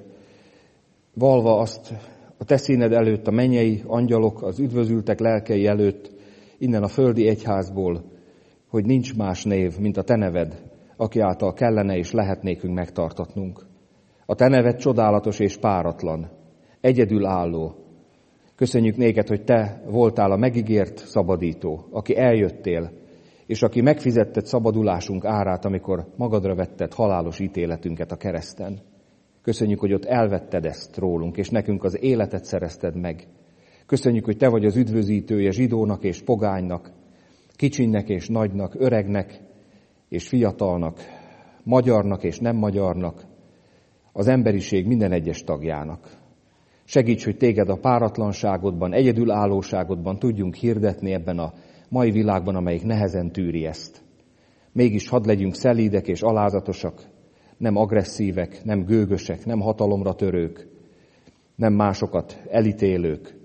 valva azt a te színed előtt, a mennyei angyalok, az üdvözültek lelkei előtt, innen a földi egyházból, hogy nincs más név, mint a te neved, aki által kellene és lehet nékünk megtartatnunk. A te neved csodálatos és páratlan, egyedülálló. Köszönjük néked, hogy te voltál a megígért szabadító, aki eljöttél, és aki megfizetted szabadulásunk árát, amikor magadra vetted halálos ítéletünket a kereszten. Köszönjük, hogy ott elvetted ezt rólunk, és nekünk az életet szerezted meg. Köszönjük, hogy te vagy az üdvözítője zsidónak és pogánynak, kicsinnek és nagynak, öregnek és fiatalnak, magyarnak és nem magyarnak, az emberiség minden egyes tagjának. Segíts, hogy téged a páratlanságodban, egyedülállóságodban tudjunk hirdetni ebben a mai világban, amelyik nehezen tűri ezt. Mégis hadd legyünk szelídek és alázatosak, nem agresszívek, nem gőgösek, nem hatalomra törők, nem másokat elítélők,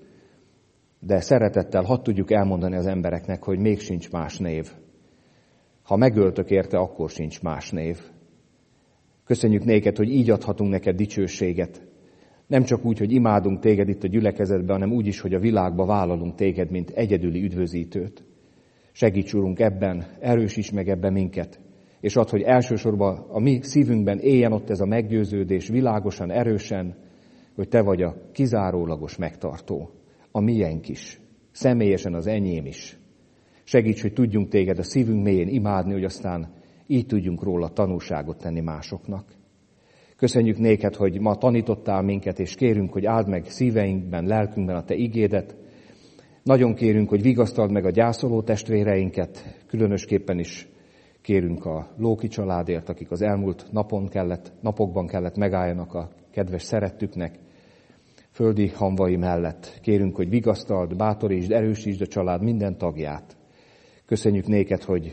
de szeretettel hadd tudjuk elmondani az embereknek, hogy még sincs más név. Ha megöltök érte, akkor sincs más név. Köszönjük néked, hogy így adhatunk neked dicsőséget. Nem csak úgy, hogy imádunk téged itt a gyülekezetben, hanem úgy is, hogy a világba vállalunk téged, mint egyedüli üdvözítőt. Segíts, Urunk, ebben, erősíts meg ebben minket, és add, hogy elsősorban a mi szívünkben éljen ott ez a meggyőződés világosan, erősen, hogy te vagy a kizárólagos megtartó, a miénk is, személyesen az enyém is. Segíts, hogy tudjunk téged a szívünk mélyén imádni, hogy aztán így tudjunk róla tanúságot tenni másoknak. Köszönjük néked, hogy ma tanítottál minket, és kérünk, hogy áld meg szíveinkben, lelkünkben a te igédet. Nagyon kérünk, hogy vigasztald meg a gyászoló testvéreinket, különösképpen is kérünk a Lóki családért, akik az elmúlt napokban kellett megálljanak a kedves szerettüknek földi hamvai mellett. Kérünk, hogy vigasztald, bátorítsd, erősítsd a család minden tagját. Köszönjük néked, hogy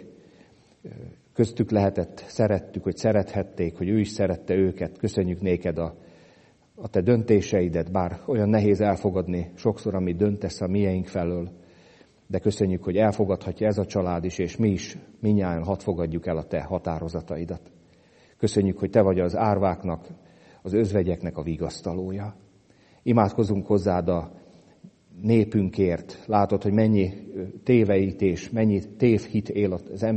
köztük lehetett, szerettük, hogy szerethették, hogy ő is szerette őket. Köszönjük néked a te döntéseidet, bár olyan nehéz elfogadni sokszor, amit döntesz a mieink felől, de köszönjük, hogy elfogadhatja ez a család is, és mi is mindnyájan hadd fogadjuk el a te határozataidat. Köszönjük, hogy te vagy az árváknak, az özvegyeknek a vigasztalója. Imádkozunk hozzád a népünkért. Látod, hogy mennyi téveítés, mennyi tévhit él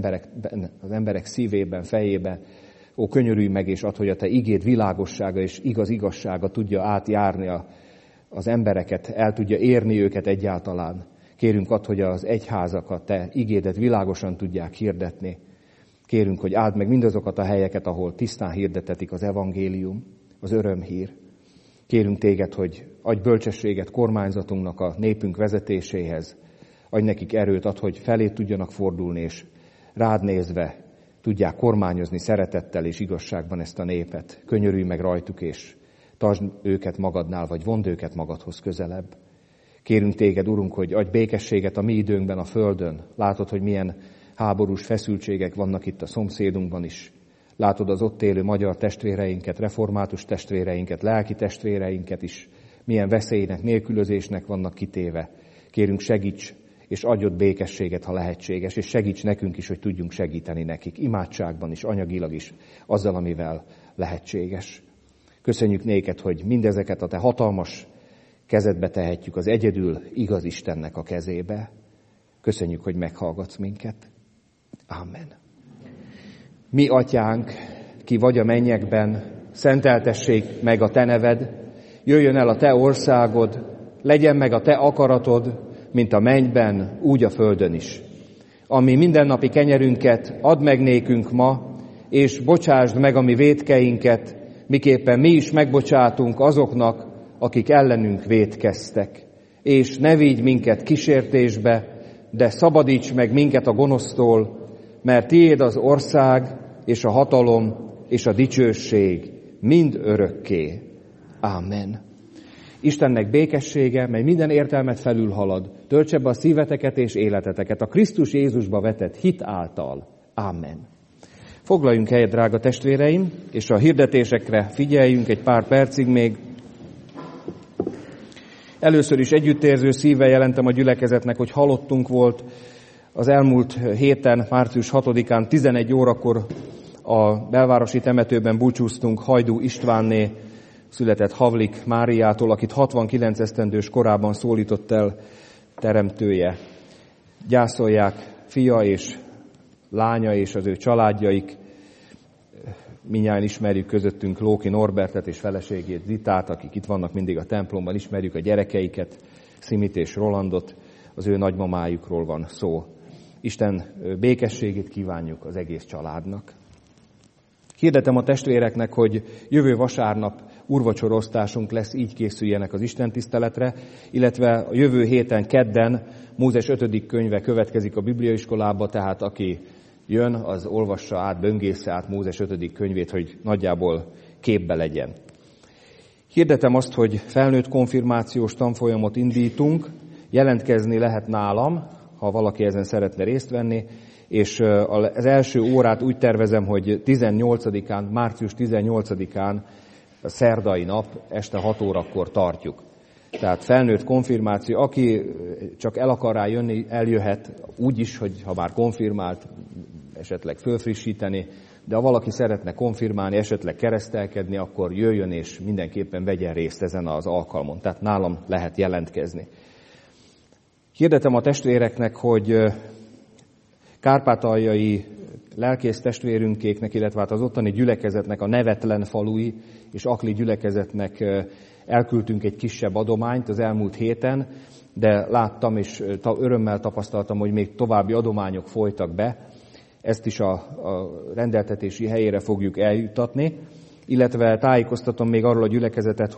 az emberek szívében, fejében. Ó, könyörülj meg, és add, hogy a te igéd világossága és igazsága tudja átjárni az embereket, el tudja érni őket egyáltalán. Kérünk add, hogy az egyházak a te igédet világosan tudják hirdetni. Kérünk, hogy áld meg mindazokat a helyeket, ahol tisztán hirdetetik az evangélium, az örömhír. Kérünk téged, hogy adj bölcsességet kormányzatunknak a népünk vezetéséhez. Adj nekik erőt, add, hogy felé tudjanak fordulni, és rád nézve tudják kormányozni szeretettel és igazságban ezt a népet. Könyörülj meg rajtuk, és tartsd őket magadnál, vagy vond őket magadhoz közelebb. Kérünk téged, Urunk, hogy adj békességet a mi időnkben a földön. Látod, hogy milyen háborús feszültségek vannak itt a szomszédunkban is. Látod az ott élő magyar testvéreinket, református testvéreinket, lelki testvéreinket is, milyen veszélynek, nélkülözésnek vannak kitéve. Kérünk, segíts, és adj ott békességet, ha lehetséges, és segíts nekünk is, hogy tudjunk segíteni nekik, imádságban is, anyagilag is, azzal, amivel lehetséges. Köszönjük néked, hogy mindezeket a te hatalmas kezedbe tehetjük az egyedül igaz Istennek a kezébe. Köszönjük, hogy meghallgatsz minket. Amen. Mi atyánk, ki vagy a mennyekben, szenteltessék meg a te neved, jöjjön el a te országod, legyen meg a te akaratod, mint a mennyben, úgy a földön is. Ami mindennapi kenyerünket add meg nékünk ma, és bocsásd meg a mi vétkeinket, miképpen mi is megbocsátunk azoknak, akik ellenünk vétkeztek. És ne vigy minket kísértésbe, de szabadíts meg minket a gonosztól, mert tiéd az ország, és a hatalom, és a dicsőség mind örökké. Amen. Istennek békessége, mely minden értelmet felülhalad, töltse be a szíveteket és életeteket a Krisztus Jézusba vetett hit által. Amen. Foglaljunk helyet, drága testvéreim, és a hirdetésekre figyeljünk egy pár percig még. Először is együttérző szívvel jelentem a gyülekezetnek, hogy halottunk volt az elmúlt héten, március 6-án 11 órakor a belvárosi temetőben búcsúztunk Hajdú Istvánné, született Havlik Máriától, akit 69 esztendős korában szólított el teremtője. Gyászolják fia és lánya és az ő családjaik. Mindnyájan ismerjük közöttünk Lóki Norbertet és feleségét Zitát, akik itt vannak mindig a templomban, ismerjük a gyerekeiket, Szimit és Rolandot, az ő nagymamájukról van szó. Isten békességét kívánjuk az egész családnak. Hirdetem a testvéreknek, hogy jövő vasárnap úrvacsorosztásunk lesz, így készüljenek az istentiszteletre, illetve a jövő héten kedden Mózes 5. könyve következik a bibliaiskolába, tehát aki jön, az olvassa át, böngészze át Mózes 5. könyvét, hogy nagyjából képbe legyen. Hirdetem azt, hogy felnőtt konfirmációs tanfolyamot indítunk, jelentkezni lehet nálam, ha valaki ezen szeretne részt venni, és az első órát úgy tervezem, hogy 18-án, március 18-án, a szerdai nap, este 6 órakor tartjuk. Tehát felnőtt konfirmáció, aki csak el akar rá jönni, eljöhet úgy is, hogy ha már konfirmált, esetleg fölfrissíteni, de ha valaki szeretne konfirmálni, esetleg keresztelkedni, akkor jöjjön és mindenképpen vegyen részt ezen az alkalmon. Tehát nálam lehet jelentkezni. Hirdetem a testvéreknek, hogy kárpátaljai lelkész testvérünkéknek, illetve az ottani gyülekezetnek, a Nevetlen falui és Akli gyülekezetnek elküldtünk egy kisebb adományt az elmúlt héten, de láttam és örömmel tapasztaltam, hogy még további adományok folytak be. Ezt is a rendeltetési helyére fogjuk eljuttatni, illetve tájékoztatom még arról a gyülekezetet,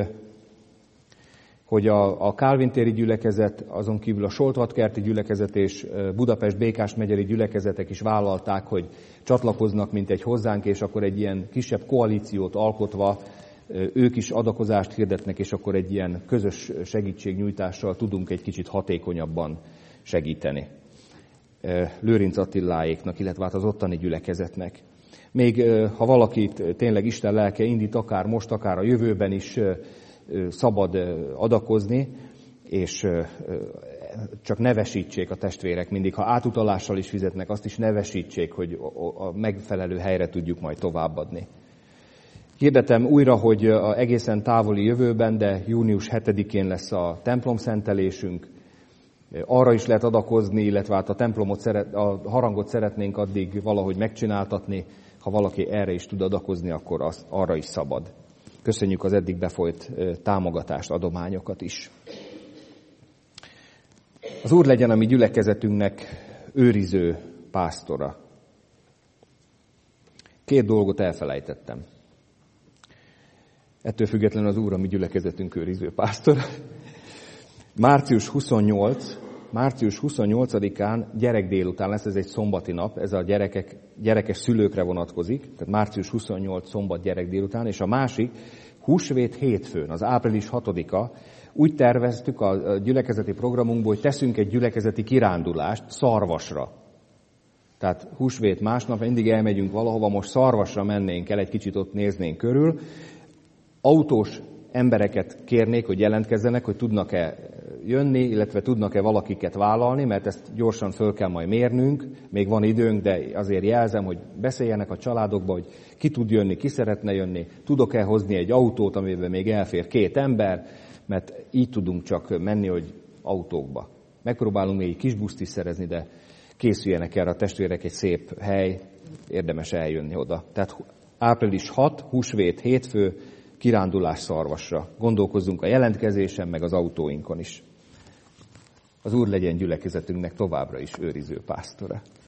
hogy a Kálvin téri gyülekezet, azon kívül a Soltvatkerti gyülekezet és Budapest Békás megyeri gyülekezetek is vállalták, hogy csatlakoznak mintegy hozzánk, és akkor egy ilyen kisebb koalíciót alkotva ők is adakozást hirdetnek, és akkor egy ilyen közös segítségnyújtással tudunk egy kicsit hatékonyabban segíteni Lőrinc Attiláéknak, illetve az ottani gyülekezetnek. Még ha valakit tényleg Isten lelke indít, akár most, akár a jövőben is szabad adakozni, és csak nevesítsék a testvérek mindig. Ha átutalással is fizetnek, azt is nevesítsék, hogy a megfelelő helyre tudjuk majd továbbadni. Hirdetem újra, hogy egészen távoli jövőben, de június 7-én lesz a templomszentelésünk. Arra is lehet adakozni, illetve hát a harangot szeretnénk addig valahogy megcsináltatni. Ha valaki erre is tud adakozni, akkor arra is szabad. Köszönjük az eddig befolyt támogatást, adományokat is. Az Úr legyen a mi gyülekezetünknek őriző pásztora. 2 dolgot elfelejtettem. Ettől függetlenül az Úr a mi gyülekezetünk őriző pásztora. Március 28-án gyerek délután lesz, ez egy szombati nap, ez a gyerekes szülőkre vonatkozik, tehát március 28 szombat gyerek délután, és a másik húsvét hétfőn, az április 6-a, úgy terveztük a gyülekezeti programunkból, hogy teszünk egy gyülekezeti kirándulást Szarvasra. Tehát húsvét másnap mindig elmegyünk valahova, most Szarvasra mennénk el, egy kicsit ott néznénk körül. Autós embereket kérnék, hogy jelentkezzenek, hogy tudnak-e jönni, illetve tudnak-e valakiket vállalni, mert ezt gyorsan föl kell majd mérnünk, még van időnk, de azért jelzem, hogy beszéljenek a családokba, hogy ki tud jönni, ki szeretne jönni, tudok-e hozni egy autót, amiben még elfér 2 ember, mert így tudunk csak menni, hogy autókba. Megpróbálunk még egy kis buszt is szerezni, de készüljenek erre a testvérek, egy szép hely, érdemes eljönni oda. Tehát április 6, húsvét, hétfő, kirándulás Szarvasra. Gondolkozzunk a jelentkezésen, meg az autóinkon is. Az Úr legyen gyülekezetünknek továbbra is őriző pásztora.